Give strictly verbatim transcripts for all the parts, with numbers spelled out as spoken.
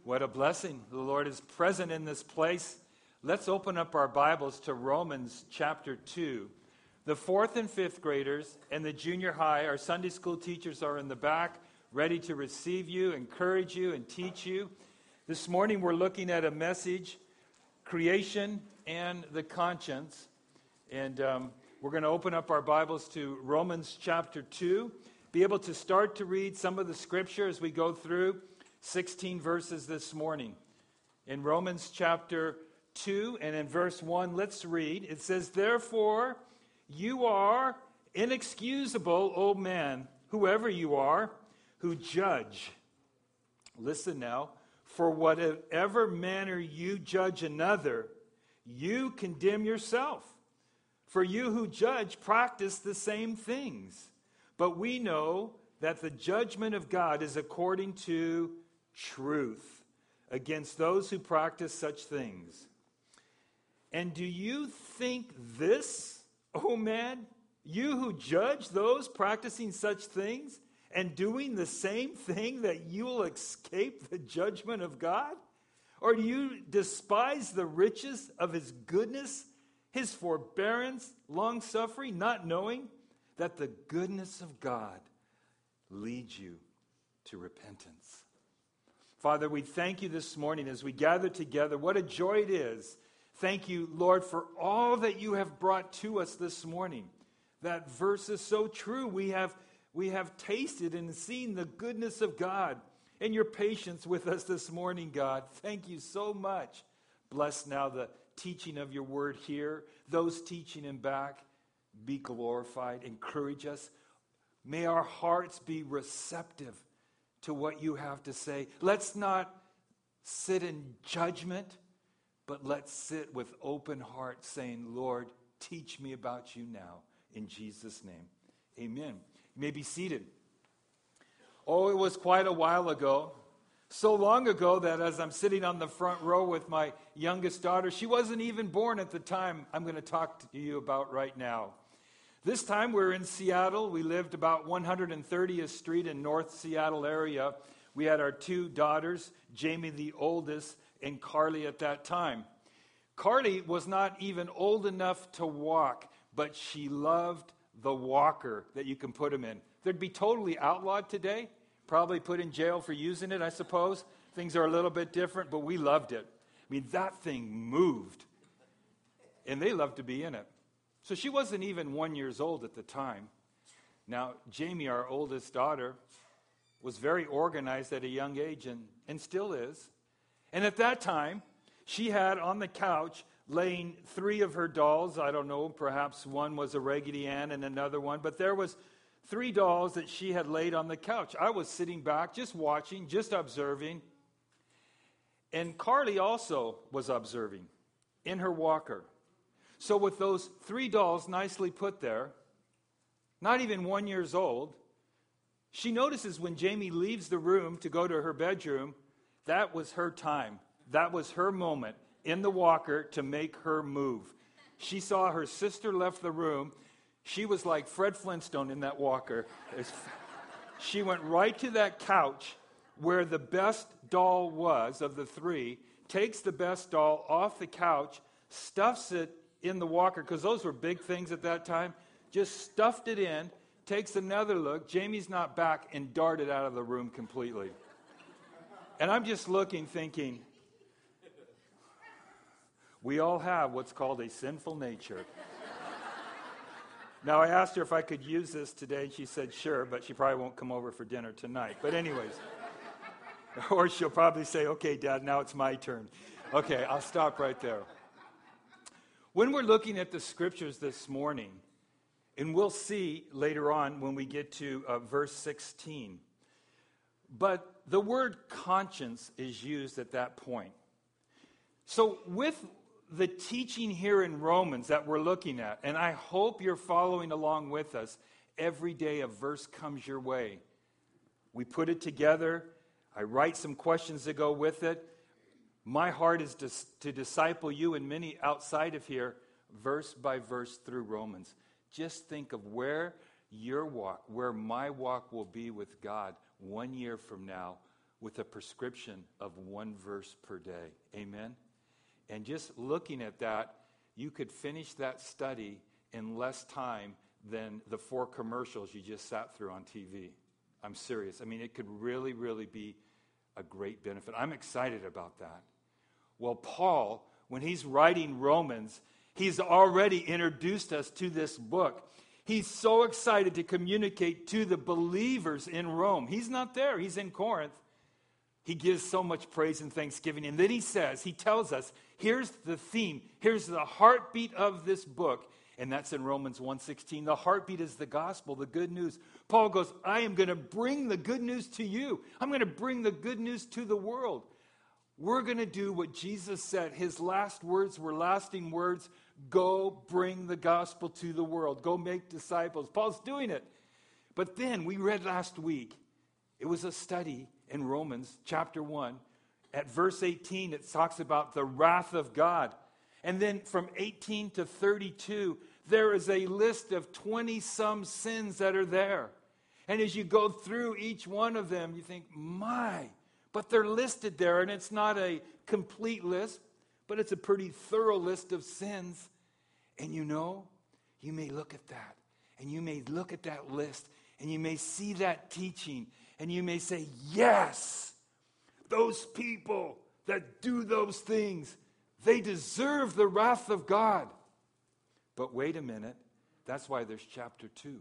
What a blessing. The Lord is present in this place. Let's open up our Bibles to Romans chapter two. The fourth and fifth graders and the junior high, our Sunday school teachers are in the back, ready to receive you, encourage you, and teach you. This morning we're looking at a message, creation and the conscience. And um, we're going to open up our Bibles to Romans chapter two. Be able to start to read some of the scripture as we go through sixteen verses this morning. In Romans chapter two and in verse one, let's read. It says, "Therefore you are inexcusable, O man, whoever you are, who judge." Listen now. "For whatever manner you judge another, you condemn yourself. For you who judge practice the same things. But we know that the judgment of God is according to truth against those who practice such things. And do you think this, O man, you who judge those practicing such things and doing the same thing, that you will escape the judgment of God? Or do you despise the riches of his goodness, his forbearance, long-suffering, not knowing that the goodness of God leads you to repentance?" Father, we thank you this morning as we gather together. What a joy it is. Thank you, Lord, for all that you have brought to us this morning. That verse is so true. We have, we have tasted and seen the goodness of God and your patience with us this morning, God. Thank you so much. Bless now the teaching of your word here. Those teaching and back, be glorified. Encourage us. May our hearts be receptive to what you have to say. Let's not sit in judgment, but let's sit with open hearts saying, "Lord, teach me about you now." In Jesus' name, amen. You may be seated. Oh, it was quite a while ago. So long ago that as I'm sitting on the front row with my youngest daughter, she wasn't even born at the time I'm going to talk to you about right now. This time we're in Seattle. We lived about one hundred thirtieth Street in North Seattle area. We had our two daughters, Jamie the oldest, and Carly at that time. Carly was not even old enough to walk, but she loved the walker that you can put him in. They'd be totally outlawed today, probably put in jail for using it, I suppose. Things are a little bit different, but we loved it. I mean, that thing moved, and they loved to be in it. So she wasn't even one years old at the time. Now, Jamie, our oldest daughter, was very organized at a young age and, and still is. And at that time, she had on the couch laying three of her dolls. I don't know, perhaps one was a Raggedy Ann and another one, but there was three dolls that she had laid on the couch. I was sitting back, just watching, just observing. And Carly also was observing in her walker. So with those three dolls nicely put there, not even one years old, she notices when Jamie leaves the room to go to her bedroom, that was her time. That was her moment in the walker to make her move. She saw her sister left the room. She was like Fred Flintstone in that walker. She went right to that couch where the best doll was of the three, takes the best doll off the couch, stuffs it in the walker, because those were big things at that time, just stuffed it in, takes another look, Jamie's not back, and darted out of the room completely. And I'm just looking, thinking, we all have what's called a sinful nature. Now, I asked her if I could use this today, and she said sure, but she probably won't come over for dinner tonight. But anyways, or she'll probably say, "Okay, Dad, now it's my turn." Okay, I'll stop right there. When we're looking at the scriptures this morning, and we'll see later on when we get to uh, verse sixteen, but the word conscience is used at that point. So with the teaching here in Romans that we're looking at, and I hope you're following along with us, every day a verse comes your way. We put it together. I write some questions that go with it. My heart is to, to disciple you and many outside of here, verse by verse through Romans. Just think of where your walk, where my walk will be with God one year from now with a prescription of one verse per day. Amen? And just looking at that, you could finish that study in less time than the four commercials you just sat through on T V. I'm serious. I mean, it could really, really be a great benefit. I'm excited about that. Well, Paul, when he's writing Romans, he's already introduced us to this book. He's so excited to communicate to the believers in Rome. He's not there. He's in Corinth. He gives so much praise and thanksgiving. And then he says, he tells us, here's the theme. Here's the heartbeat of this book. And that's in Romans one sixteen. The heartbeat is the gospel, the good news. Paul goes, I am going to bring the good news to you. I'm going to bring the good news to the world. We're going to do what Jesus said. His last words were lasting words. Go bring the gospel to the world. Go make disciples. Paul's doing it. But then we read last week, it was a study in Romans chapter one. At verse eighteen, it talks about the wrath of God. And then from eighteen to thirty-two, there is a list of twenty-some sins that are there. And as you go through each one of them, you think, my, but they're listed there, and it's not a complete list, but it's a pretty thorough list of sins. And you know, you may look at that, and you may look at that list, and you may see that teaching, and you may say, yes, those people that do those things, they deserve the wrath of God. But wait a minute, that's why there's chapter two.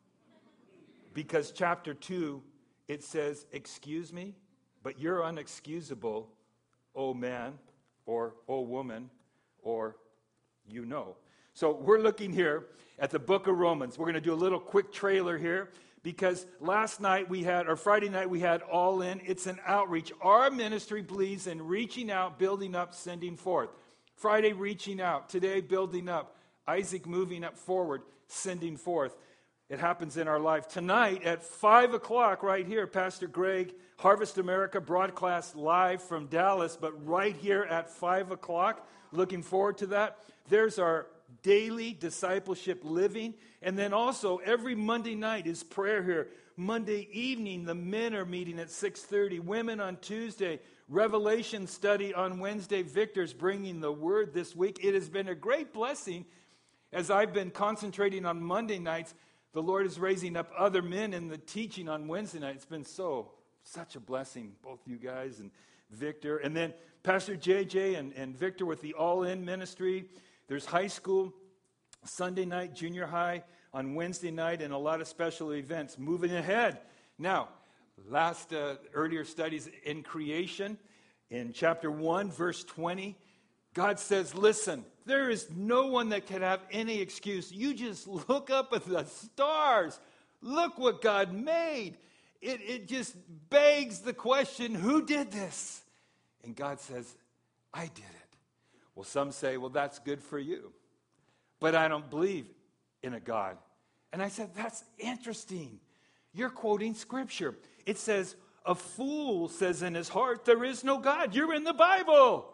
Because chapter two, it says, excuse me, but you're unexcusable, oh man, or oh woman, or you know. So we're looking here at the book of Romans. We're going to do a little quick trailer here because last night we had, or Friday night we had All In. It's an outreach. Our ministry believes in reaching out, building up, sending forth. Friday, reaching out. Today, building up. Isaac moving up forward, sending forth. It happens in our life. Tonight at five o'clock right here, Pastor Greg, Harvest America broadcast live from Dallas, but right here at five o'clock, looking forward to that. There's our daily discipleship living. And then also every Monday night is prayer here. Monday evening, the men are meeting at six thirty. Women on Tuesday. Revelation study on Wednesday. Victor's bringing the word this week. It has been a great blessing. As I've been concentrating on Monday nights, the Lord is raising up other men in the teaching on Wednesday night. It's been so, such a blessing, both you guys and Victor. And then Pastor J J and, and Victor with the All In ministry. There's high school, Sunday night, junior high on Wednesday night, and a lot of special events. Moving ahead. Now, last uh, earlier studies in creation, in chapter one, verse twenty, God says, listen, there is no one that can have any excuse. You just look up at the stars. Look what God made. It, it just begs the question, who did this? And God says, I did it. Well, some say, well, that's good for you. But I don't believe in a God. And I said, that's interesting. You're quoting Scripture. It says, a fool says in his heart, there is no God. You're in the Bible.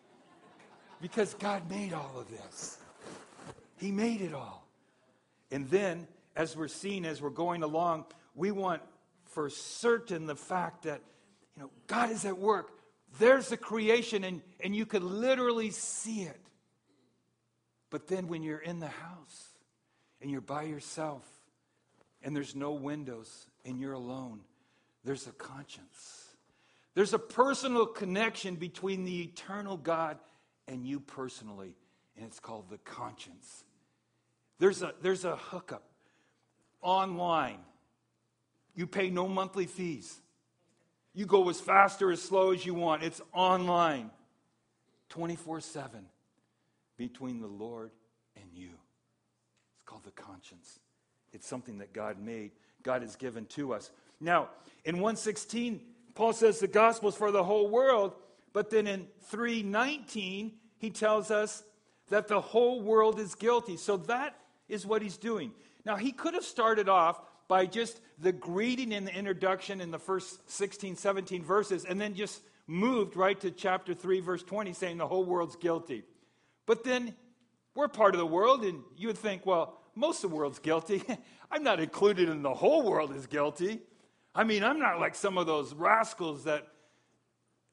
Because God made all of this. He made it all. And then, as we're seeing, as we're going along, we want for certain the fact that, you know, God is at work. There's the creation, and, and you could literally see it. But then when you're in the house, and you're by yourself, and there's no windows, and you're alone, there's a conscience. There's a personal connection between the eternal God and you personally, and it's called the conscience. There's a, there's a hookup online. You pay no monthly fees. You go as fast or as slow as you want. It's online, twenty-four seven, between the Lord and you. It's called the conscience. It's something that God made, God has given to us. Now, in one sixteen, Paul says the gospel is for the whole world, but then in three nineteen, he tells us that the whole world is guilty. So that is what he's doing. Now, he could have started off by just the greeting and the introduction in the first sixteen, seventeen verses, and then just moved right to chapter three, verse twenty, saying the whole world's guilty. But then we're part of the world, and you would think, well, most of the world's guilty. I'm not included in the whole world is guilty. I mean, I'm not like some of those rascals that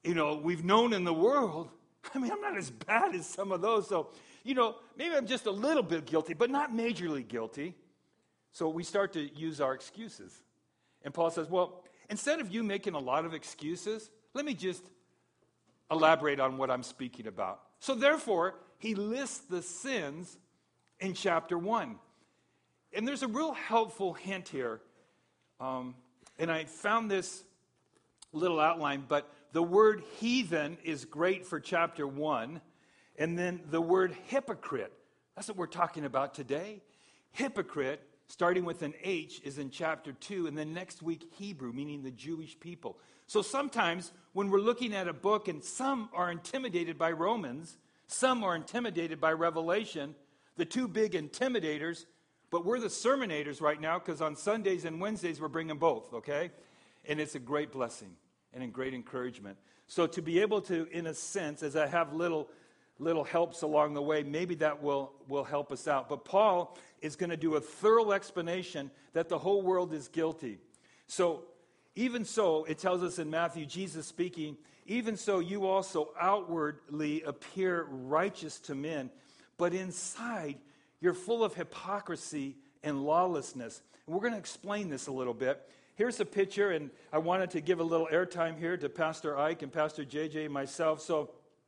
you know, we've known in the world. I mean, I'm not as bad as some of those. So, you know, maybe I'm just a little bit guilty, but not majorly guilty. So we start to use our excuses. And Paul says, well, instead of you making a lot of excuses, let me just elaborate on what I'm speaking about. So therefore, he lists the sins in chapter one. And there's a real helpful hint here. Um, and I found this little outline, but the word heathen is great for chapter one. And then the word hypocrite, that's what we're talking about today. Hypocrite, starting with an H, is in chapter two. And then next week, Hebrew, meaning the Jewish people. So sometimes when we're looking at a book and some are intimidated by Romans, some are intimidated by Revelation, the two big intimidators, but we're the sermonators right now because on Sundays and Wednesdays we're bringing both, okay? And it's a great blessing and a great encouragement. So to be able to, in a sense, as I have little little helps along the way, maybe that will, will help us out. But Paul is going to do a thorough explanation that the whole world is guilty. So even so, it tells us in Matthew, Jesus speaking, even so you also outwardly appear righteous to men, but inside you're full of hypocrisy and lawlessness. And we're going to explain this a little bit. Here's a picture, and I wanted to give a little airtime here to Pastor Ike and Pastor J J and myself. So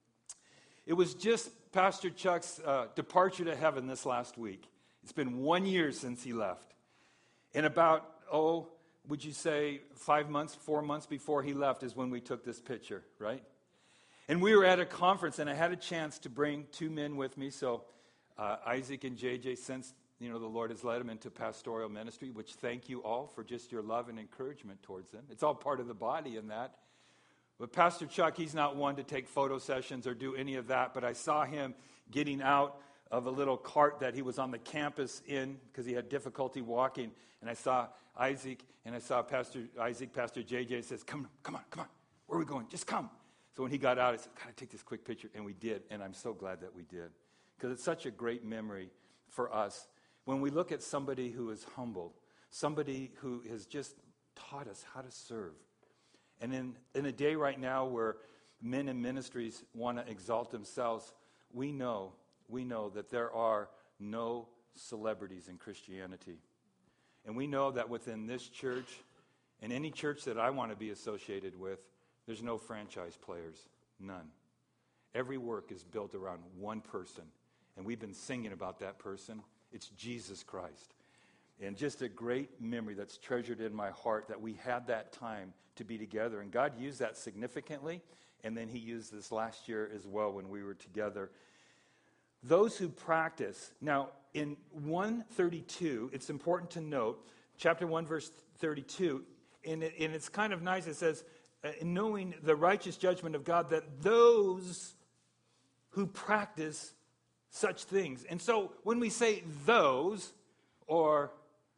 it was just Pastor Chuck's uh, departure to heaven this last week. It's been one year since he left. And about, oh, would you say five months, four months before he left is when we took this picture, right? And we were at a conference, and I had a chance to bring two men with me. So uh, Isaac and J J, since you know the Lord has led them into pastoral ministry, which thank you all for just your love and encouragement towards them. It's all part of the body in that. But Pastor Chuck, he's not one to take photo sessions or do any of that, but I saw him getting out of a little cart that he was on the campus in because he had difficulty walking. And I saw Isaac, and I saw Pastor Isaac, Pastor J J says, come, come on, come on. Where are we going? Just come. So when he got out, I said, gotta take this quick picture. And we did, and I'm so glad that we did. Because it's such a great memory for us. When we look at somebody who is humble, somebody who has just taught us how to serve. And in, in a day right now where men in ministries want to exalt themselves, we know, we know that there are no celebrities in Christianity. And we know that within this church, and any church that I want to be associated with, there's no franchise players, none. Every work is built around one person, and we've been singing about that person. It's Jesus Christ. And just a great memory that's treasured in my heart that we had that time to be together. And God used that significantly, and then he used this last year as well when we were together. Those who practice. Now, in one thirty-two, it's important to note, chapter one, verse thirty-two, and, it, and it's kind of nice. It says, uh, knowing the righteous judgment of God, that those who practice such things. And so when we say those, or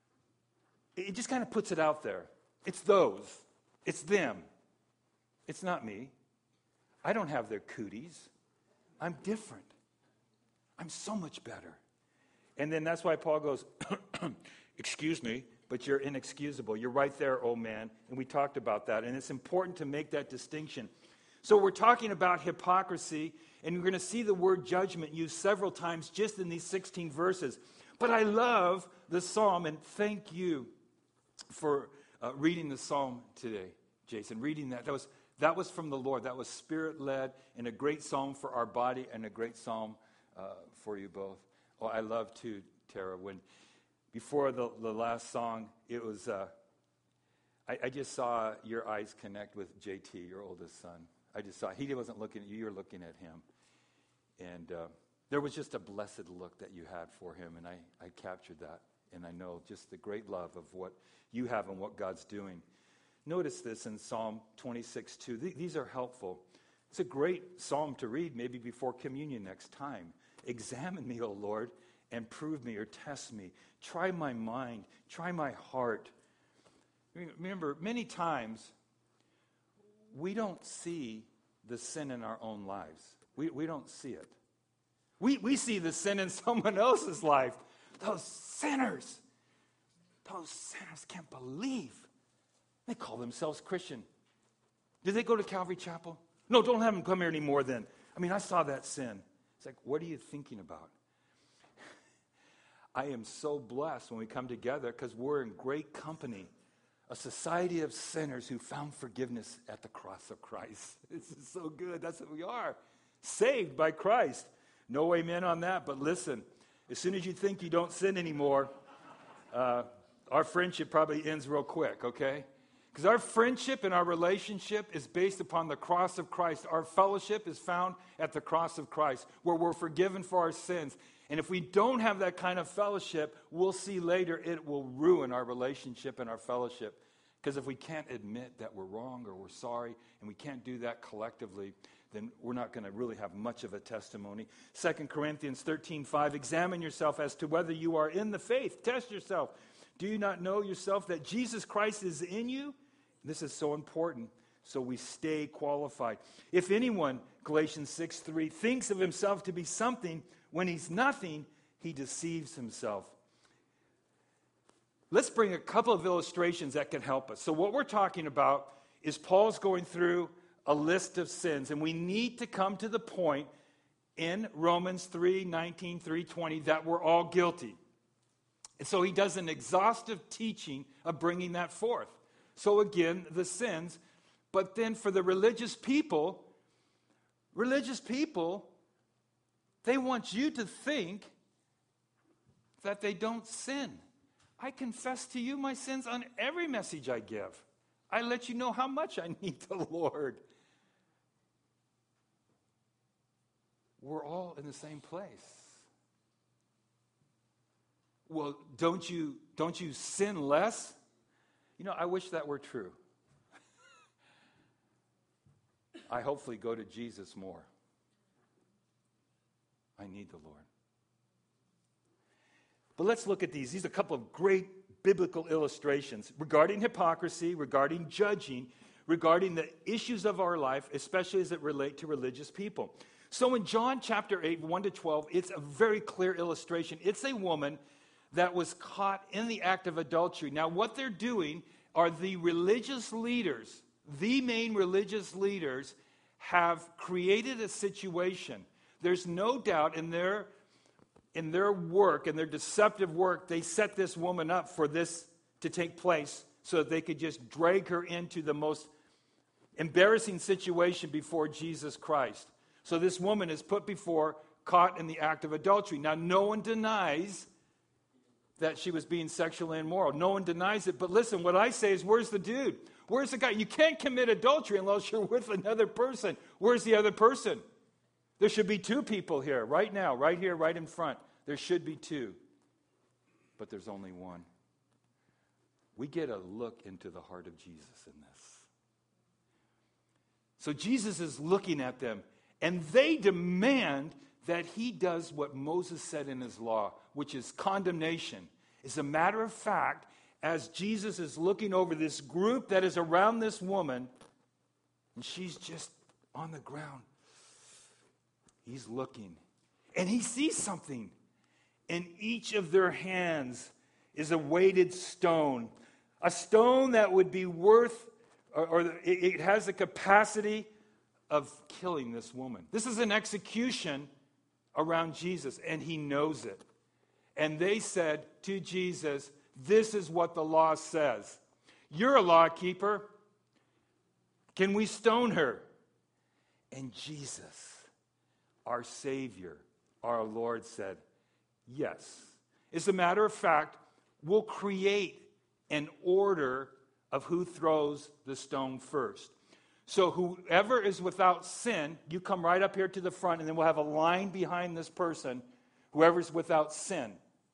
it just kind of puts it out there. It's those. It's them. It's not me. I don't have their cooties. I'm different. I'm so much better. And then that's why Paul goes, excuse me, but you're inexcusable. You're right there, oh man. And we talked about that. And it's important to make that distinction. So we're talking about hypocrisy, and you're going to see the word judgment used several times just in these sixteen verses. But I love the psalm, and thank you for uh, reading the psalm today, Jason. Reading that, that was that was from the Lord. That was Spirit-led, and a great psalm for our body, and a great psalm uh, for you both. Oh, I love too, Tara. When before the, the last song, it was uh, I, I just saw your eyes connect with J T, your oldest son. I just saw he wasn't looking at you; you were looking at him, and uh, there was just a blessed look that you had for him, and I, I captured that. And I know just the great love of what you have and what God's doing. Notice this in Psalm twenty-six two. Th- these are helpful. It's a great psalm to read maybe before communion next time. Examine me, O Lord, and prove me or test me. Try my mind. Try my heart. Remember, many times we don't see the sin in our own lives. We, we don't see it. We, we see the sin in someone else's life. Those sinners, those sinners can't believe. They call themselves Christian. Do they go to Calvary Chapel? No, don't have them come here anymore then. I mean, I saw that sin. It's like, what are you thinking about? I am so blessed when we come together because we're in great company. A society of sinners who found forgiveness at the cross of Christ. This is so good. That's what we are. Saved by Christ. No amen on that, but listen, as soon as you think you don't sin anymore, uh, our friendship probably ends real quick, okay? Because our friendship and our relationship is based upon the cross of Christ. Our fellowship is found at the cross of Christ, where we're forgiven for our sins. And if we don't have that kind of fellowship, we'll see later it will ruin our relationship and our fellowship. Because if we can't admit that we're wrong or we're sorry, and we can't do that collectively, then we're not going to really have much of a testimony. Second Corinthians thirteen five, examine yourself as to whether you are in the faith. Test yourself. Do you not know yourself that Jesus Christ is in you? This is so important, so we stay qualified. If anyone, Galatians six three, thinks of himself to be something when he's nothing, he deceives himself. Let's bring a couple of illustrations that can help us. So what we're talking about is Paul's going through a list of sins, and we need to come to the point in Romans three nineteen, three twenty that we're all guilty. And so he does an exhaustive teaching of bringing that forth. So again, the sins, but then for the religious people, religious people, they want you to think that they don't sin. I confess to you my sins on every message I give. I let you know how much I need the Lord. We're all in the same place. Well, don't you, don't you sin less? You know, I wish that were true. I hopefully go to Jesus more. I need the Lord. But let's look at these. These are a couple of great biblical illustrations regarding hypocrisy, regarding judging, regarding the issues of our life, especially as it relate to religious people. So in John chapter eight, one to twelve, it's a very clear illustration. It's a woman that was caught in the act of adultery. Now, what they're doing are the religious leaders, the main religious leaders, have created a situation. There's no doubt in their, in their work, in their deceptive work, they set this woman up for this to take place so that they could just drag her into the most embarrassing situation before Jesus Christ. So this woman is put before, caught in the act of adultery. Now, no one denies that she was being sexually immoral. No one denies it. But listen, what I say is, where's the dude? Where's the guy? You can't commit adultery unless you're with another person. Where's the other person? There should be two people here, right now, right here, right in front. There should be two. But there's only one. We get a look into the heart of Jesus in this. So Jesus is looking at them, and they demand that he does what Moses said in his law, which is condemnation. As a matter of fact, as Jesus is looking over this group that is around this woman, and she's just on the ground, he's looking, and he sees something. In each of their hands is a weighted stone, a stone that would be worth, or, or it, it has the capacity of killing this woman. This is an execution around Jesus, and he knows it. And they said to Jesus, this is what the law says. You're a law keeper. Can we stone her? And Jesus, our Savior, our Lord, said, yes. As a matter of fact, we'll create an order of who throws the stone first. So whoever is without sin, you come right up here to the front, and then we'll have a line behind this person, whoever's without sin.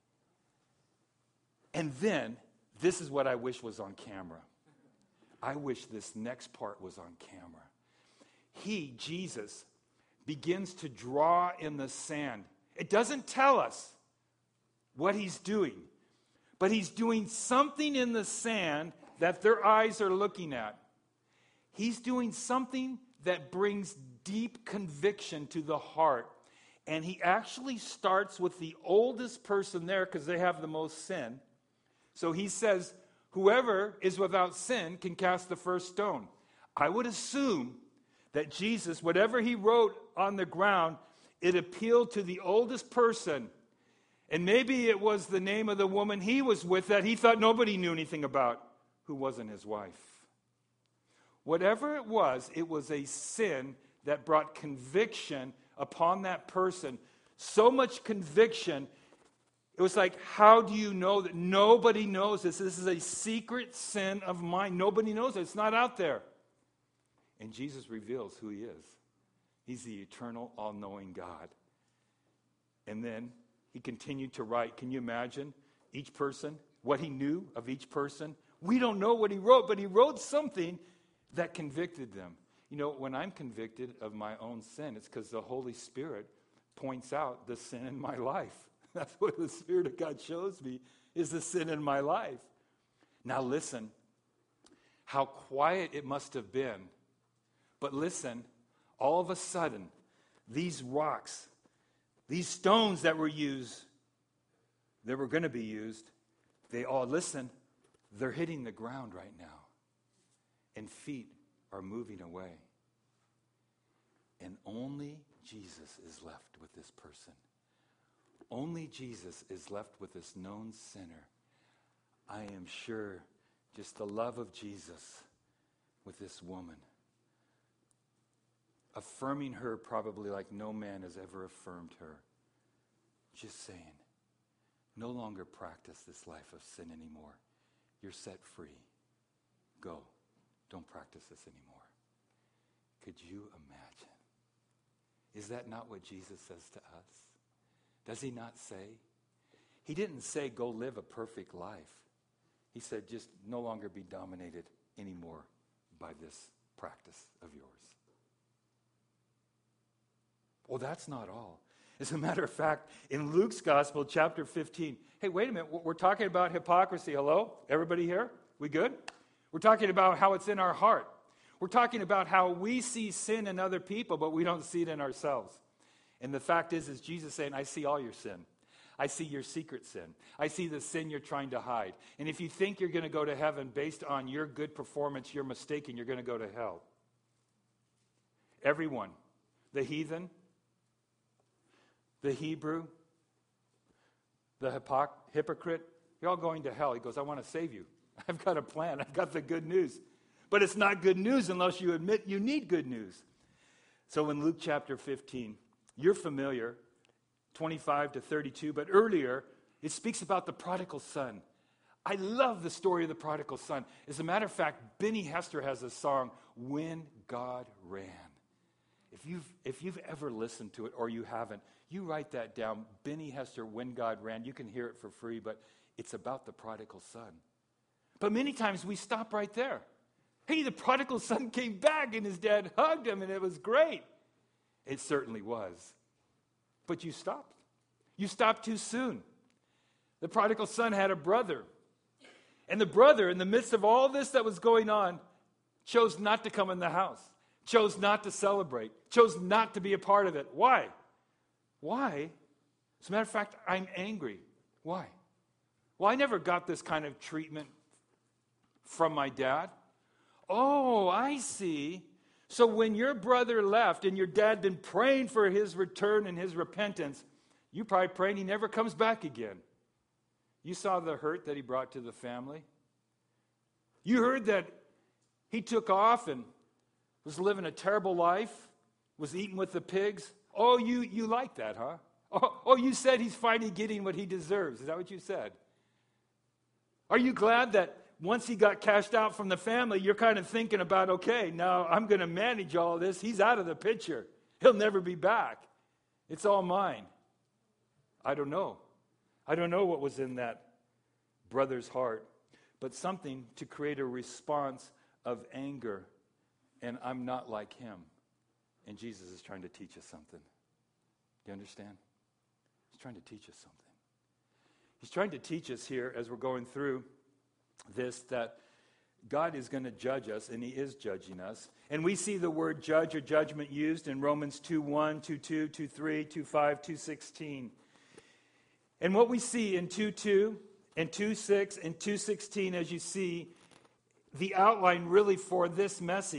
And then, this is what I wish was on camera. I wish this next part was on camera. He, Jesus, begins to draw in the sand. It doesn't tell us what he's doing, but he's doing something in the sand that their eyes are looking at. He's doing something that brings deep conviction to the heart. And he actually starts with the oldest person there because they have the most sin. So he says, whoever is without sin can cast the first stone. I would assume that Jesus, whatever he wrote on the ground, it appealed to the oldest person. And maybe it was the name of the woman he was with that he thought nobody knew anything about, who wasn't his wife. Whatever it was, it was a sin that brought conviction upon that person. So much conviction, it was like, how do you know that? Nobody knows this. This is a secret sin of mine. Nobody knows it. It's not out there. And Jesus reveals who he is. He's the eternal, all-knowing God. And then he continued to write. Can you imagine each person, what he knew of each person? We don't know what he wrote, but he wrote something that convicted them. You know, when I'm convicted of my own sin, it's because the Holy Spirit points out the sin in my life. That's what the Spirit of God shows me, is the sin in my life. Now listen, how quiet it must have been. But listen, all of a sudden, these rocks, these stones that were used, that were going to be used, they all, listen, they're hitting the ground right now. And feet are moving away. And only Jesus is left with this person. Only Jesus is left with this known sinner. I am sure just the love of Jesus with this woman. Affirming her probably like no man has ever affirmed her. Just saying, no longer practice this life of sin anymore. You're set free. Go. Don't practice this anymore. Could you imagine? Is that not what Jesus says to us? Does he not say? He didn't say go live a perfect life. He said just no longer be dominated anymore by this practice of yours. Well, that's not all. As a matter of fact, in Luke's Gospel, chapter fifteen, hey, wait a minute, we're talking about hypocrisy. Hello? Everybody here? We good? We're talking about how it's in our heart. We're talking about how we see sin in other people, but we don't see it in ourselves. And the fact is, is Jesus saying, I see all your sin. I see your secret sin. I see the sin you're trying to hide. And if you think you're going to go to heaven based on your good performance, you're mistaken. You're going to go to hell. Everyone, the heathen, the Hebrew, the hypoc- hypocrite, you're all going to hell. He goes, I want to save you. I've got a plan. I've got the good news. But it's not good news unless you admit you need good news. So in Luke chapter fifteen, you're familiar, twenty-five to thirty-two, but earlier it speaks about the prodigal son. I love the story of the prodigal son. As a matter of fact, Benny Hester has a song, When God Ran. If you've, if you've ever listened to it or you haven't, you write that down. Benny Hester, When God Ran. You can hear it for free, but it's about the prodigal son. But many times we stop right there. Hey, the prodigal son came back and his dad hugged him and it was great. It certainly was. But you stopped. You stopped too soon. The prodigal son had a brother. And the brother, in the midst of all this that was going on, chose not to come in the house, chose not to celebrate, chose not to be a part of it. Why? Why? As a matter of fact, I'm angry. Why? Well, I never got this kind of treatment from my dad. Oh, I see. So when your brother left and your dad been praying for his return and his repentance, you probably praying he never comes back again. You saw the hurt that he brought to the family. You heard that he took off and was living a terrible life, was eating with the pigs. Oh, you, you like that, huh? Oh, oh, you said he's finally getting what he deserves. Is that what you said? Are you glad that once he got cashed out from the family, you're kind of thinking about, okay, now I'm going to manage all this. He's out of the picture. He'll never be back. It's all mine. I don't know. I don't know what was in that brother's heart, but something to create a response of anger, and I'm not like him. And Jesus is trying to teach us something. Do you understand? He's trying to teach us something. He's trying to teach us here as we're going through this that God is going to judge us, and he is judging us. And we see the word judge or judgment used in Romans two one, two two, two three, two five, two sixteen. And what we see in two two and two six and two sixteen, as you see, the outline really for this message,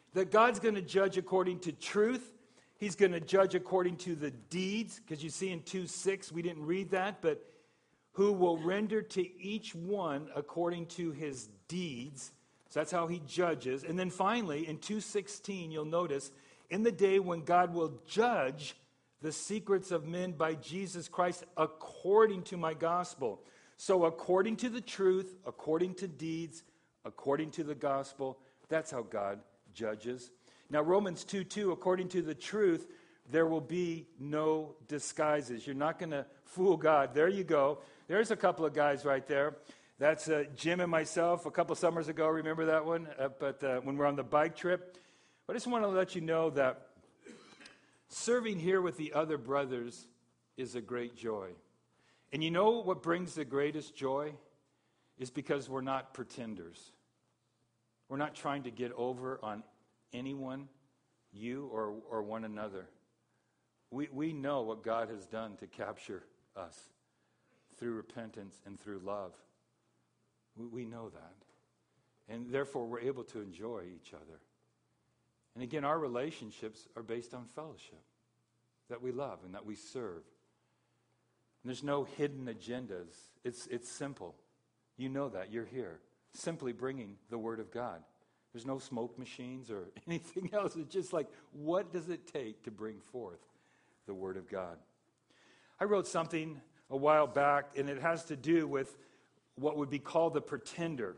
that God's going to judge according to truth. He's going to judge according to the deeds, because you see in two six, we didn't read that, but who will render to each one according to his deeds. So that's how he judges. And then finally, in two sixteen, you'll notice, in the day when God will judge the secrets of men by Jesus Christ according to my gospel. So according to the truth, according to deeds, according to the gospel, that's how God judges. Now, Romans two two, according to the truth, there will be no disguises. You're not going to fool God. There you go. There's a couple of guys right there. That's uh, Jim and myself a couple summers ago. Remember that one? Uh, but uh, when we're on the bike trip. But I just want to let you know that serving here with the other brothers is a great joy. And you know what brings the greatest joy? Is because we're not pretenders. We're not trying to get over on anyone, you or, or one another. We, we know what God has done to capture us through repentance and through love. We, we know that. And therefore, we're able to enjoy each other. And again, our relationships are based on fellowship, that we love and that we serve. And there's no hidden agendas. It's, it's simple. You know that. You're here. Simply bringing the Word of God. There's no smoke machines or anything else. It's just like, what does it take to bring forth the Word of God? I wrote something a while back, and it has to do with what would be called the pretender.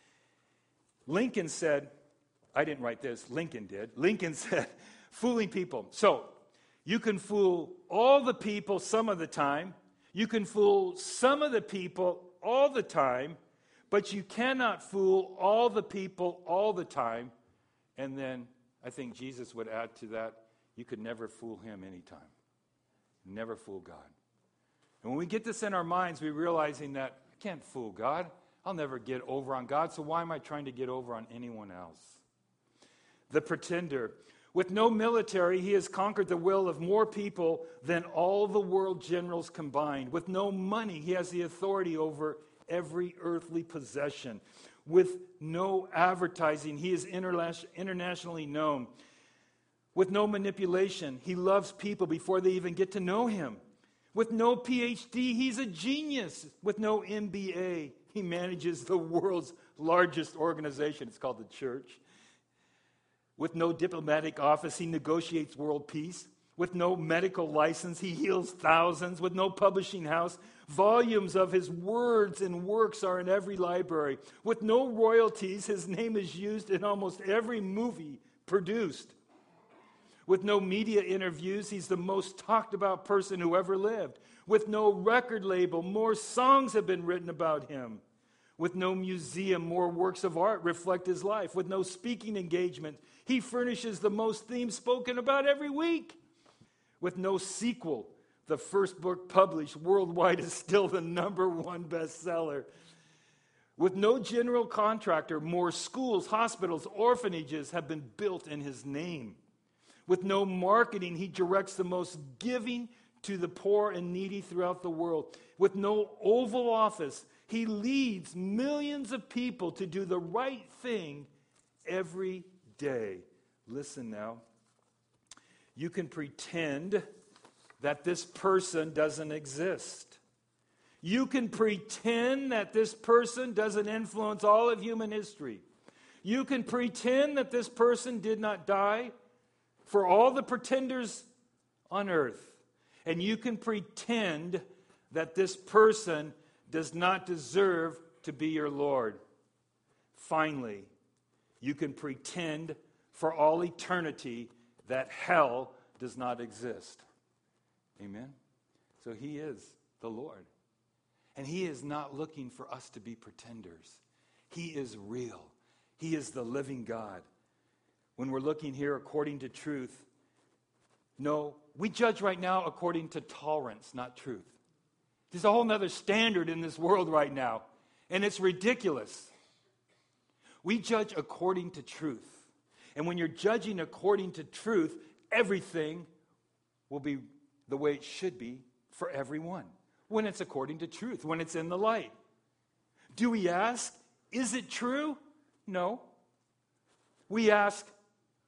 Lincoln said, I didn't write this, Lincoln did. Lincoln said, fooling people. So, you can fool all the people some of the time. You can fool some of the people all the time. But you cannot fool all the people all the time. And then I think Jesus would add to that, you could never fool him anytime. Never fool God. And when we get this in our minds, we're realizing that I can't fool God. I'll never get over on God, so why am I trying to get over on anyone else? The pretender. With no military, he has conquered the will of more people than all the world generals combined. With no money, he has the authority over every earthly possession. With no advertising, he is internationally known. With no manipulation, he loves people before they even get to know him. With no P H D, he's a genius. With no M B A, he manages the world's largest organization. It's called the church. With no diplomatic office, he negotiates world peace. With no medical license, he heals thousands. With no publishing house, volumes of his words and works are in every library. With no royalties, his name is used in almost every movie produced. With no media interviews, he's the most talked about person who ever lived. With no record label, more songs have been written about him. With no museum, more works of art reflect his life. With no speaking engagement, he furnishes the most themes spoken about every week. With no sequel, the first book published worldwide is still the number one bestseller. With no general contractor, more schools, hospitals, orphanages have been built in his name. With no marketing, he directs the most giving to the poor and needy throughout the world. With no Oval Office, he leads millions of people to do the right thing every day. Listen now. You can pretend that this person doesn't exist. You can pretend that this person doesn't influence all of human history. You can pretend that this person did not die for all the pretenders on earth. And you can pretend that this person does not deserve to be your Lord. Finally, you can pretend for all eternity that hell does not exist. Amen? So he is the Lord. And he is not looking for us to be pretenders. He is real. He is the living God. When we're looking here according to truth, no, we judge right now according to tolerance, not truth. There's a whole other standard in this world right now, and it's ridiculous. We judge according to truth. And when you're judging according to truth, everything will be the way it should be for everyone. When it's according to truth, when it's in the light. Do we ask, is it true? No. We ask,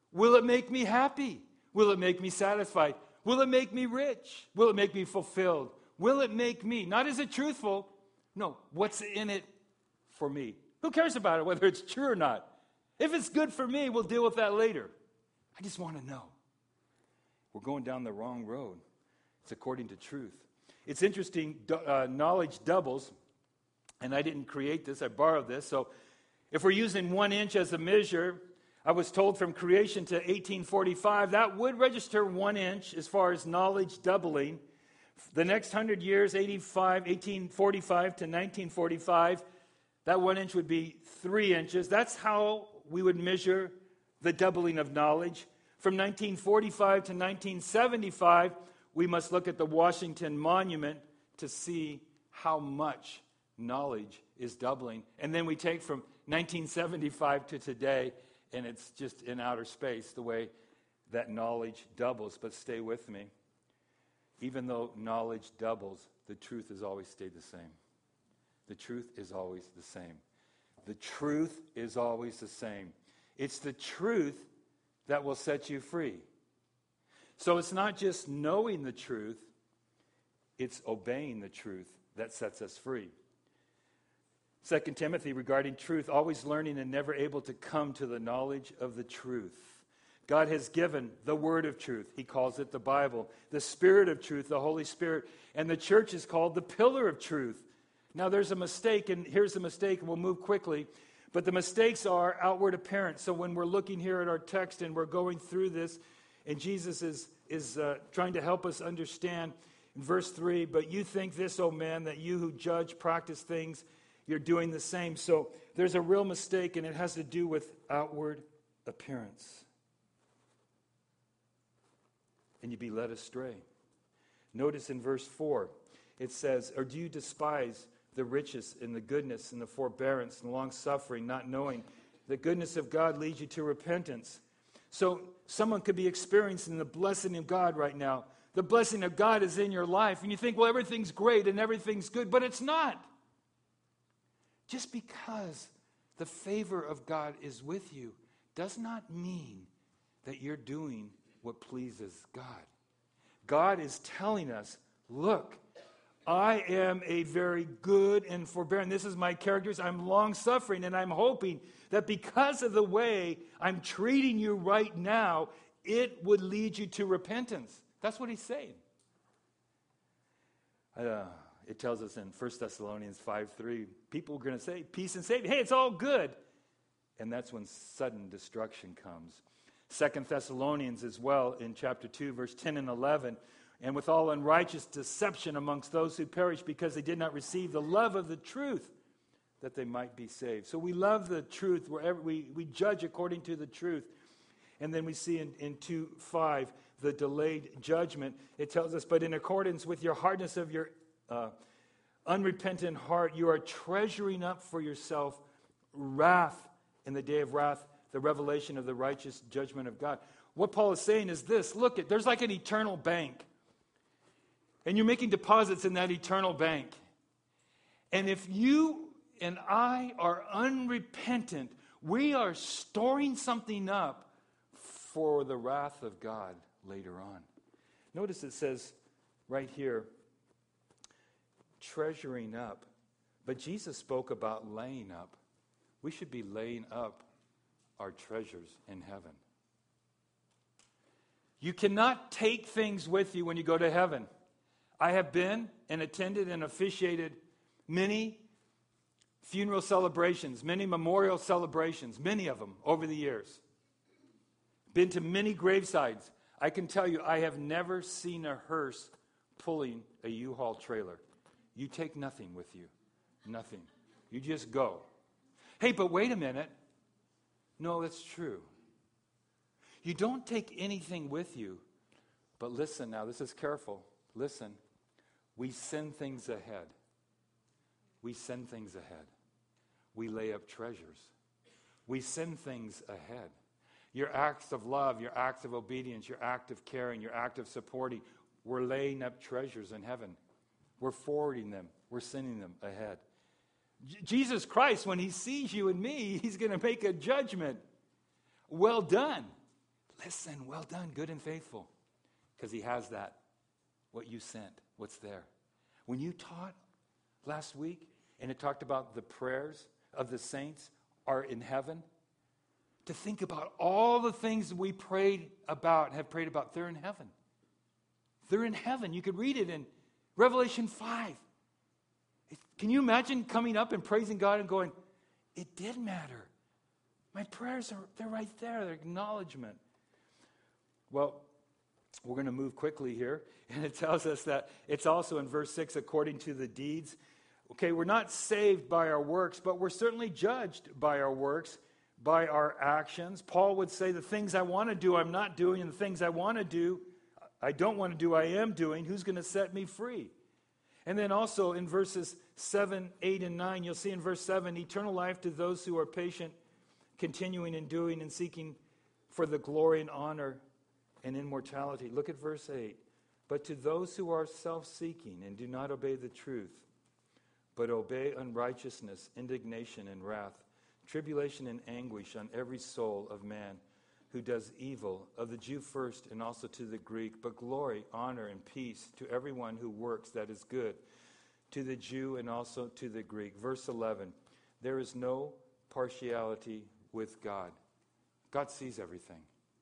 Will it make me happy? Will it make me satisfied? Will it make me rich? Will it make me fulfilled? Will it make me, not is it truthful? No, what's in it for me? Who cares about it, whether it's true or not? If it's good for me, we'll deal with that later. I just want to know. We're going down the wrong road. It's according to truth. It's interesting, uh, knowledge doubles, and I didn't create this, I borrowed this. So if we're using one inch as a measure, I was told from creation to eighteen forty-five, that would register one inch as far as knowledge doubling. The next hundred years, eighty-five, eighteen forty-five to nineteen forty-five, that one inch would be three inches. That's how we would measure the doubling of knowledge. From nineteen forty-five to nineteen seventy-five, we must look at the Washington Monument to see how much knowledge is doubling. And then we take from nineteen seventy-five to today, and it's just in outer space the way that knowledge doubles. But stay with me. Even though knowledge doubles, the truth has always stayed the same. The truth is always the same. The truth is always the same. It's the truth that will set you free. So it's not just knowing the truth, it's obeying the truth that sets us free. Second Timothy, regarding truth, always learning and never able to come to the knowledge of the truth. God has given the word of truth. He calls it the Bible. The Spirit of truth, the Holy Spirit. And the church is called the pillar of truth. Now there's a mistake, and here's the mistake, and we'll move quickly. But the mistakes are outward appearance. So when we're looking here at our text and we're going through this, and Jesus is, is uh, trying to help us understand in verse three, but you think this, O man, that you who judge practice things, you're doing the same. So there's a real mistake, and it has to do with outward appearance. And you'd be led astray. Notice in verse four, it says, or do you despise the riches and the goodness and the forbearance and long-suffering, not knowing the goodness of God leads you to repentance? So someone could be experiencing the blessing of God right now. The blessing of God is in your life, and you think, well, everything's great and everything's good, but it's not. Just because the favor of God is with you does not mean that you're doing what pleases God. God is telling us, look, I am a very good and forbearing. This is my characters. I'm long-suffering, and I'm hoping that because of the way I'm treating you right now, it would lead you to repentance. That's what he's saying. Uh, it tells us in First Thessalonians five three, people are going to say, peace and safety. Hey, it's all good. And that's when sudden destruction comes. Second Thessalonians as well, in chapter two, verse ten and eleven, and with all unrighteous deception amongst those who perish because they did not receive the love of the truth that they might be saved. So we love the truth wherever we, we judge according to the truth. And then we see in, in two five, the delayed judgment. It tells us, but in accordance with your hardness of your uh, unrepentant heart, you are treasuring up for yourself wrath in the day of wrath, the revelation of the righteous judgment of God. What Paul is saying is this, look, it, there's like an eternal bank. And you're making deposits in that eternal bank. And if you and I are unrepentant, we are storing something up for the wrath of God later on. Notice it says right here, treasuring up. But Jesus spoke about laying up. We should be laying up our treasures in heaven. You cannot take things with you when you go to heaven. I have been and attended and officiated many funeral celebrations, many memorial celebrations, many of them over the years. Been to many gravesides. I can tell you, I have never seen a hearse pulling a U-Haul trailer. You take nothing with you. Nothing. You just go. Hey, but wait a minute. No, that's true. You don't take anything with you. But listen now, this is careful. Listen. We send things ahead. We send things ahead. We lay up treasures. We send things ahead. Your acts of love, your acts of obedience, your act of caring, your act of supporting, we're laying up treasures in heaven. We're forwarding them. We're sending them ahead. J- Jesus Christ, when he sees you and me, he's going to make a judgment. Well done. listen, well done, good and faithful. Because he has that, what you sent, what's there. When you taught last week, and it talked about the prayers of the saints are in heaven, to think about all the things we prayed about, have prayed about, they're in heaven. They're in heaven. You could read it in Revelation five. It, can you imagine coming up and praising God and going, it did matter. My prayers are, they're right there, they're acknowledgement. Well, we're going to move quickly here, and it tells us that it's also in verse six, according to the deeds. Okay, we're not saved by our works, but we're certainly judged by our works, by our actions. Paul would say, the things I want to do, I'm not doing, and the things I want to do, I don't want to do, I am doing. Who's going to set me free? And then also in verses seven, eight, and nine, you'll see in verse seven, eternal life to those who are patient, continuing in doing and seeking for the glory and honor and immortality. Look at verse eight. But to those who are self-seeking and do not obey the truth, but obey unrighteousness, indignation, and wrath, tribulation and anguish on every soul of man who does evil, of the Jew first and also to the Greek, but glory, honor, and peace to everyone who works that is good, to the Jew and also to the Greek. Verse eleven, there is no partiality with God. God sees everything.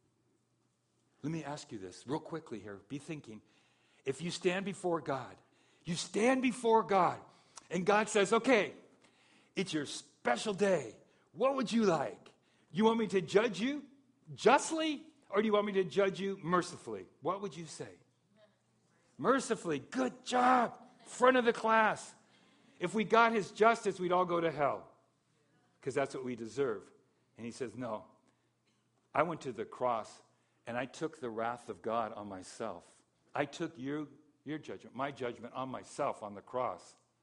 Let me ask you this real quickly here. Be thinking. If you stand before God, you stand before God, and God says, okay, it's your special day. What would you like? You want me to judge you justly, or do you want me to judge you mercifully? What would you say? Mercifully. Good job. Front of the class. If we got his justice, we'd all go to hell, because that's what we deserve. And he says, no. I went to the cross, and I took the wrath of God on myself. I took your, your judgment, my judgment on myself on the cross,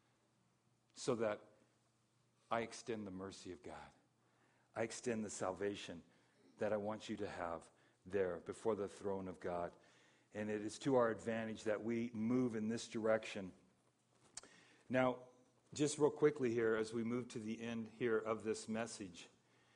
so that I extend the mercy of God. I extend the salvation that I want you to have there before the throne of God. And it is to our advantage that we move in this direction. Now, just real quickly here, as we move to the end here of this message,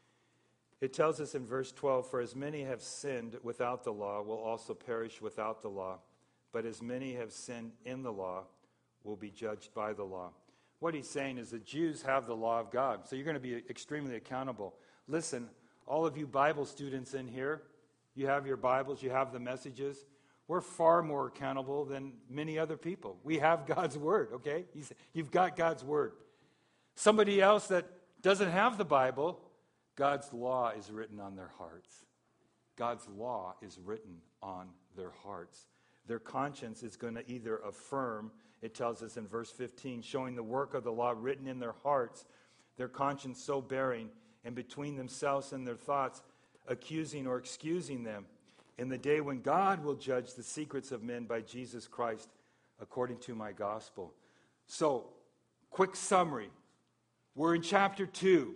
it tells us in verse twelve, for as many have sinned without the law will also perish without the law. But as many have sinned in the law will be judged by the law. What he's saying is the Jews have the law of God, so you're going to be extremely accountable. Listen, all of you Bible students in here, you have your Bibles, you have the messages. We're far more accountable than many other people. We have God's Word, okay? He's, you've got God's Word. Somebody else that doesn't have the Bible, God's law is written on their hearts. God's law is written on their hearts. Their conscience is going to either affirm, it tells us in verse fifteen, showing the work of the law written in their hearts, their conscience so bearing, and between themselves and their thoughts, accusing or excusing them, in the day when God will judge the secrets of men by Jesus Christ, according to my gospel. So, quick summary. We're in chapter two.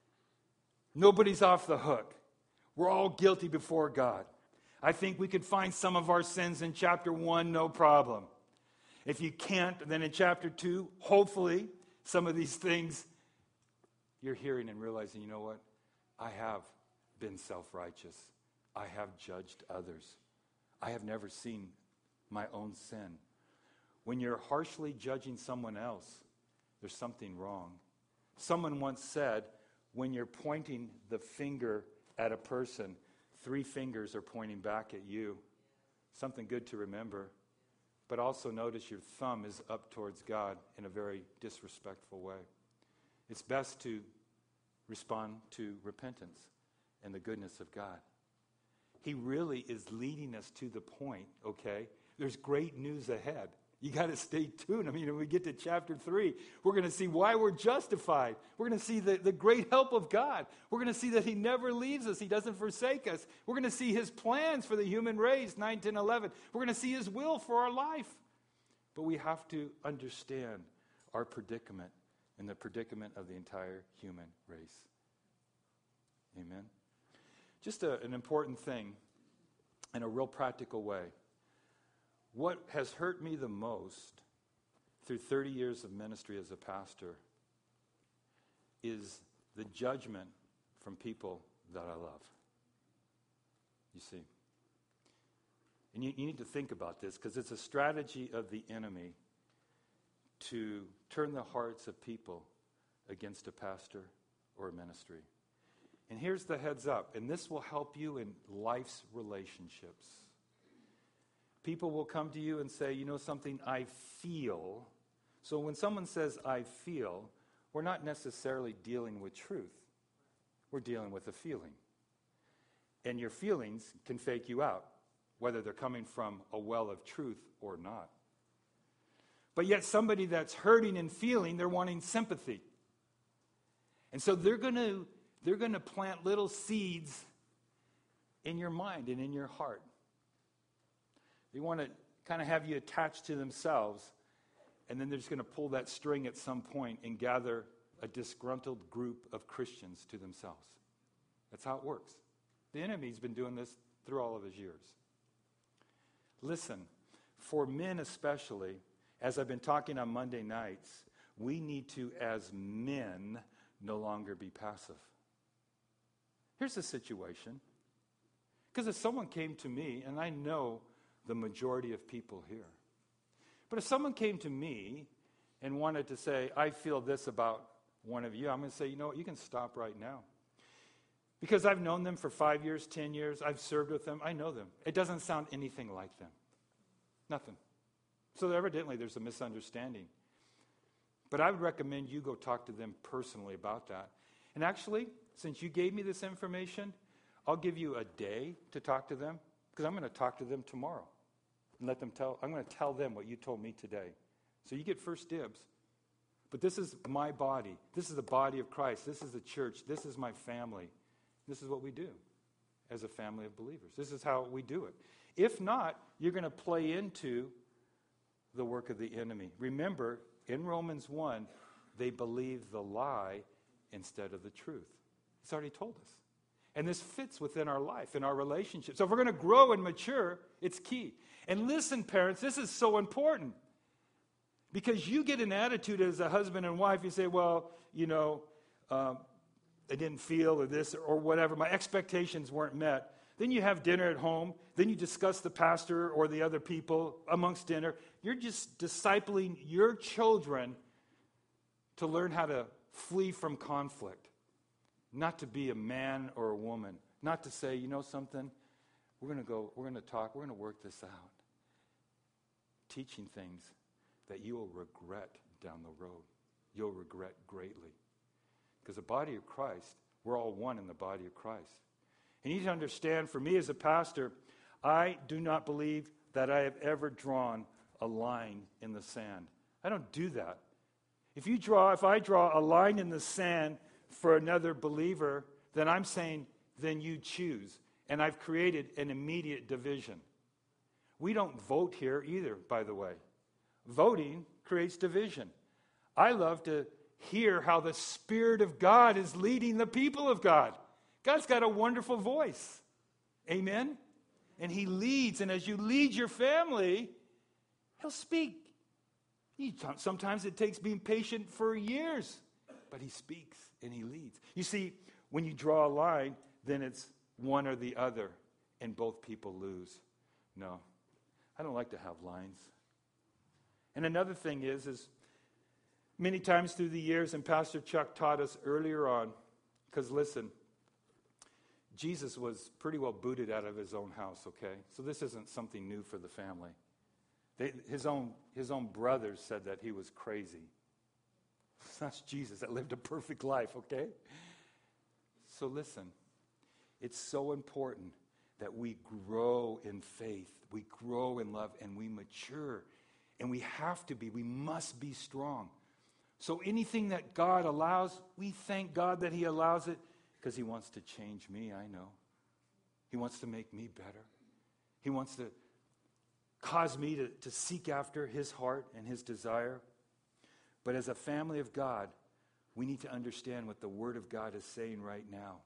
Nobody's off the hook. We're all guilty before God. I think we could find some of our sins in chapter one, no problem. If you can't, then in chapter two, hopefully, some of these things you're hearing and realizing, you know what? I have been self-righteous. I have judged others. I have never seen my own sin. When you're harshly judging someone else, there's something wrong. Someone once said, when you're pointing the finger at a person, three fingers are pointing back at you. Something good to remember. But also notice your thumb is up towards God in a very disrespectful way. It's best to respond to repentance and the goodness of God. He really is leading us to the point, okay? There's great news ahead. You got to stay tuned. I mean, when we get to chapter three, we're going to see why we're justified. We're going to see the, the great help of God. We're going to see that he never leaves us. He doesn't forsake us. We're going to see his plans for the human race, nine, ten, eleven. We're going to see his will for our life. But we have to understand our predicament and the predicament of the entire human race. Amen. Just a, an important thing in a real practical way. What has hurt me the most through thirty years of ministry as a pastor is the judgment from people that I love. you see. And you, you need to think about this because it's a strategy of the enemy to turn the hearts of people against a pastor or a ministry. And here's the heads up, and this will help you in life's relationships. People will come to you and say, you know something, I feel. So when someone says, I feel, we're not necessarily dealing with truth. We're dealing with a feeling. And your feelings can fake you out, whether they're coming from a well of truth or not. But yet somebody that's hurting and feeling, they're wanting sympathy. And so they're going to they're going to plant little seeds in your mind and in your heart. They want to kind of have you attached to themselves, and then they're just going to pull that string at some point and gather a disgruntled group of Christians to themselves. That's how it works. The enemy's been doing this through all of his years. Listen, for men especially, as I've been talking on Monday nights, we need to, as men, no longer be passive. Here's the situation. Because if someone came to me, and I know the majority of people here, but if someone came to me and wanted to say, I feel this about one of you, I'm going to say, you know what, you can stop right now. Because I've known them for five years, ten years, I've served with them, I know them. It doesn't sound anything like them. Nothing. So evidently there's a misunderstanding. But I would recommend you go talk to them personally about that. And actually, since you gave me this information, I'll give you a day to talk to them, because I'm going to talk to them tomorrow. And let them tell, I'm going to tell them what you told me today. So you get first dibs. But this is my body. This is the body of Christ. This is the church. This is my family. This is what we do as a family of believers. This is how we do it. If not, you're going to play into the work of the enemy. Remember, in Romans one, they believe the lie instead of the truth. It's already told us. And this fits within our life, in our relationship. So if we're going to grow and mature, it's key. And listen, parents, this is so important. Because you get an attitude as a husband and wife, you say, well, you know, um, I didn't feel or this or whatever. My expectations weren't met. Then you have dinner at home. Then you discuss the pastor or the other people amongst dinner. You're just discipling your children to learn how to flee from conflict. Not to be a man or a woman. Not to say, you know something, we're going to go, we're going to talk, we're going to work this out. Teaching things that you will regret down the road. You'll regret greatly. Because the body of Christ, we're all one in the body of Christ. And you need to understand, for me as a pastor, I do not believe that I have ever drawn a line in the sand. I don't do that. If you draw, if I draw a line in the sand for another believer, then I'm saying, then you choose. And I've created an immediate division. We don't vote here either, by the way. Voting creates division. I love to hear how the Spirit of God is leading the people of God. God's got a wonderful voice. Amen? And He leads, and as you lead your family, He'll speak. He, sometimes it takes being patient for years, but He speaks and He leads. You see, when you draw a line, then it's one or the other, and both people lose. No, I don't like to have lines. And another thing is, is many times through the years, and Pastor Chuck taught us earlier on, because listen, Jesus was pretty well booted out of his own house, okay? So this isn't something new for the family. They, his own his own brothers said that he was crazy. That's Jesus that lived a perfect life, okay? So listen, it's so important that we grow in faith, we grow in love, and we mature. And we have to be, we must be strong. So anything that God allows, we thank God that He allows it because He wants to change me, I know. He wants to make me better. He wants to cause me to, to seek after His heart and His desire. But as a family of God, we need to understand what the Word of God is saying right now.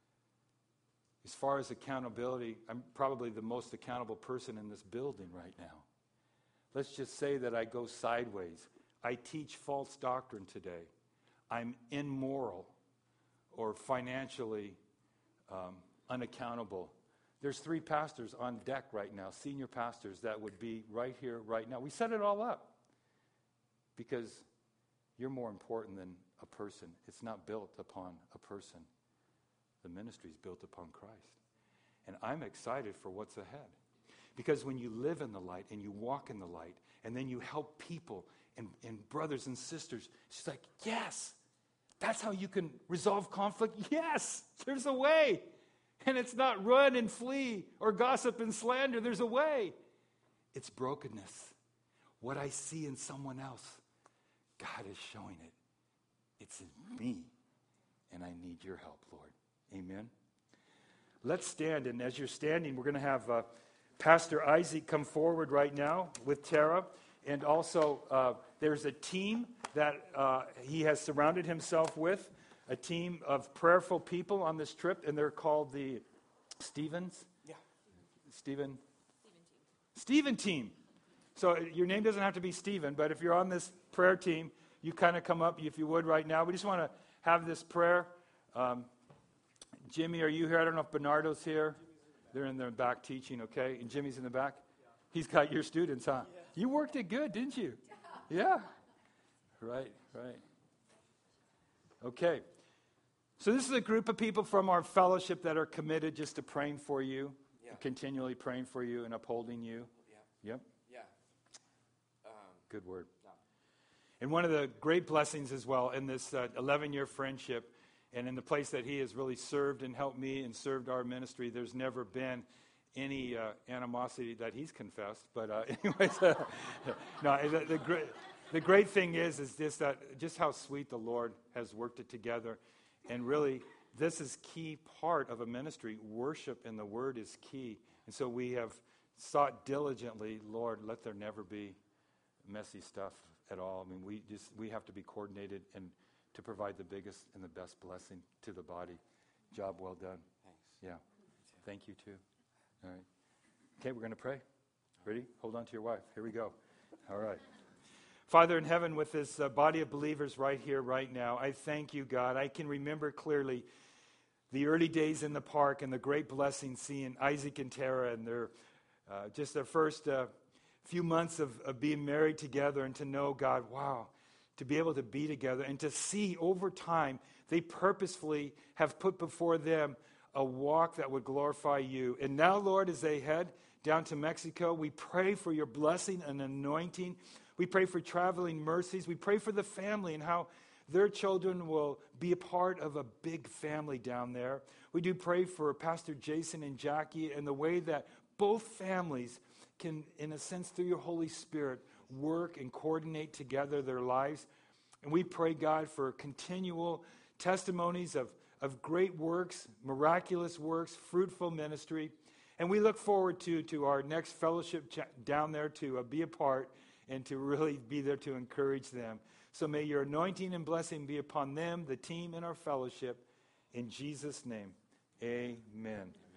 As far as accountability, I'm probably the most accountable person in this building right now. Let's just say that I go sideways. I teach false doctrine today. I'm immoral or financially um, unaccountable There's three pastors on deck right now, senior pastors that would be right here, right now. We set it all up because you're more important than a person. It's not built upon a person. The ministry is built upon Christ. And I'm excited for what's ahead. Because when you live in the light and you walk in the light and then you help people and, and brothers and sisters, she's like, yes, that's how you can resolve conflict. Yes, there's a way. And it's not run and flee or gossip and slander. There's a way. It's brokenness. What I see in someone else, God is showing it. It's in me. And I need your help, Lord. Amen. Let's stand. And as you're standing, we're going to have uh, Pastor Isaac come forward right now with Tara. And also, uh, there's a team that uh, he has surrounded himself with, a team of prayerful people on this trip, and they're called the Stevens? Yeah. Stephen? Stephen team. So your name doesn't have to be Stephen, but if you're on this prayer team, you kind of come up, if you would, right now. We just want to have this prayer. Um, Jimmy, are you here? I don't know if Bernardo's here. They're in the back teaching, okay? And Jimmy's in the back? Yeah. He's got your students, huh? Yeah. You worked it good, didn't you? Yeah. Right, right. Okay. So this is a group of people from our fellowship that are committed just to praying for you, yeah. continually praying for you and upholding you. Yeah. Yep. Yeah. Um, Good word. no. And one of the great blessings as well in this uh, eleven-year friendship and in the place that he has really served and helped me and served our ministry, there's never been any uh, animosity that he's confessed. But uh, anyways, uh, no, the, the, great, the great thing is, is just, that, just how sweet the Lord has worked it together. And really, this is key part of a ministry. Worship and the word is key. And so we have sought diligently, Lord, let there never be messy stuff at all. I mean, we just we have to be coordinated and to provide the biggest and the best blessing to the body. Job well done. Thanks. Yeah. Thank you, too. All right. Okay, we're going to pray. Ready? Hold on to your wife. Here we go. All right. Father in heaven, with this uh, body of believers right here, right now, I thank you, God. I can remember clearly the early days in the park and the great blessing seeing Isaac and Tara and their uh, just their first uh, few months of, of being married together, and to know, God, wow, to be able to be together and to see over time they purposefully have put before them a walk that would glorify you. And now, Lord, as they head down to Mexico, we pray for your blessing and anointing. We pray for traveling mercies. We pray for the family and how their children will be a part of a big family down there. We do pray for Pastor Jason and Jackie and the way that both families can, in a sense, through your Holy Spirit, work and coordinate together their lives. And we pray, God, for continual testimonies of, of great works, miraculous works, fruitful ministry. And we look forward to, to our next fellowship ch- down there to uh, be a part and to really be there to encourage them. So may your anointing and blessing be upon them, the team, and our fellowship. In Jesus' name, amen.